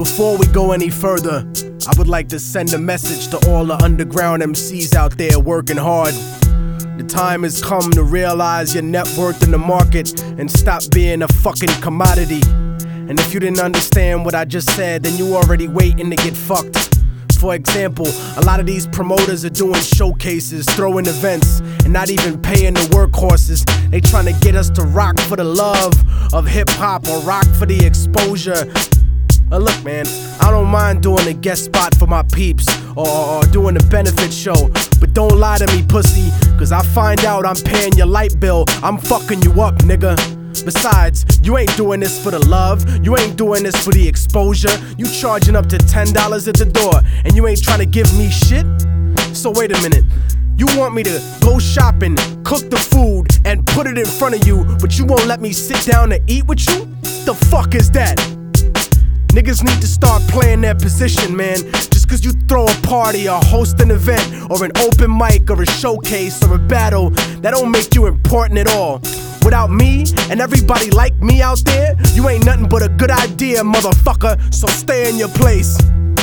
Before we go any further, I would like to send a message to all the underground MCs out there working hard. The time has come to realize your net worth in the market and stop being a fucking commodity. And if you didn't understand what I just said, then you already waiting to get fucked. For example, a lot of these promoters are doing showcases, throwing events, and not even paying the workhorses. They trying to get us to rock for the love of hip-hop or rock for the exposure. Look, man, I don't mind doing a guest spot for my peeps or doing a benefit show, but don't lie to me, pussy, cause I find out I'm paying your light bill, I'm fucking you up, nigga. Besides, you ain't doing this for the love, you ain't doing this for the exposure. You charging up to $10 at the door, and you ain't trying to give me shit? So wait a minute, you want me to go shopping, cook the food, and put it in front of you, but you won't let me sit down to eat with you? The fuck is that? Niggas need to start playing their position, man. Just cause you throw a party or host an event or an open mic or a showcase or a battle, that don't make you important at all. Without me and everybody like me out there, you ain't nothing but a good idea, motherfucker, so stay in your place.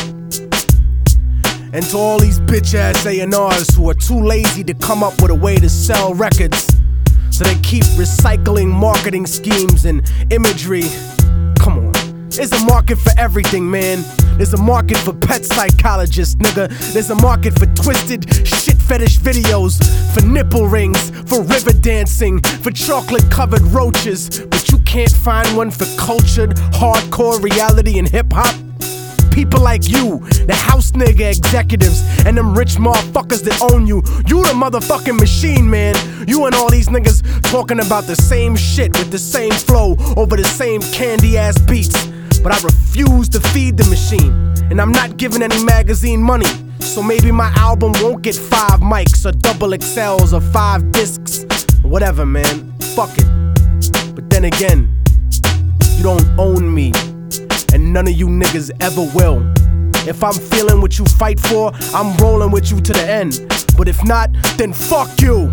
And to all these bitch-ass A&Rs who are too lazy to come up with a way to sell records, so they keep recycling marketing schemes and imagery. Come on. There's a market for everything, man. There's a market for pet psychologists, nigga. There's a market for twisted shit fetish videos, for nipple rings, for river dancing, for chocolate-covered roaches. But you can't find one for cultured, hardcore reality and hip-hop? People like you, the house nigga executives, and them rich motherfuckers that own you. You the motherfucking machine, man. You and all these niggas talking about the same shit with the same flow over the same candy-ass beats. But I refuse to feed the machine, and I'm not giving any magazine money. So maybe my album won't get 5 mics or double XLs or 5 discs. Whatever, man. Fuck it. But then again, you don't own me, and none of you niggas ever will. If I'm feeling what you fight for, I'm rolling with you to the end. But if not, then fuck you.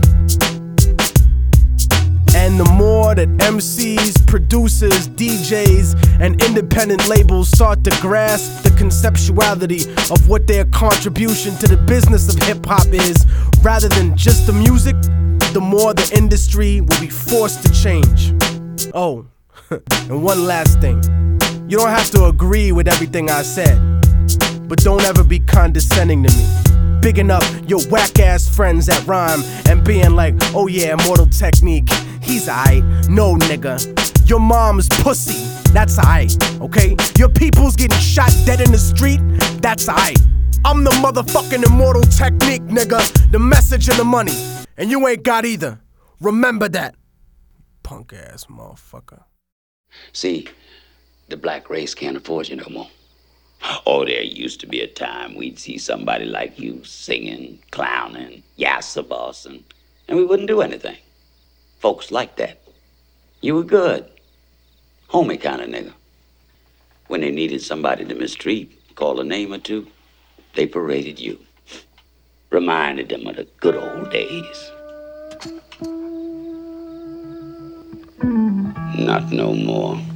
And the more that MCs, producers, DJs, and independent labels start to grasp the conceptuality of what their contribution to the business of hip-hop is, rather than just the music, the more the industry will be forced to change. Oh, and one last thing. You don't have to agree with everything I said, but don't ever be condescending to me. Bigging up your whack-ass friends at Rhyme and being like, oh yeah, Immortal Technique, he's aight. No, nigga, your mom's pussy, that's aight, okay? Your people's getting shot dead in the street, that's aight. I'm the motherfucking Immortal Technique, nigga, the message and the money, and you ain't got either. Remember that, punk-ass motherfucker. See, the black race can't afford you no more. Oh, there used to be a time we'd see somebody like you singing, clowning, yassa bossing, and we wouldn't do anything. Folks like that. You were good. Homie kind of nigga. When they needed somebody to mistreat, call a name or two, they paraded you. Reminded them of the good old days. Not no more.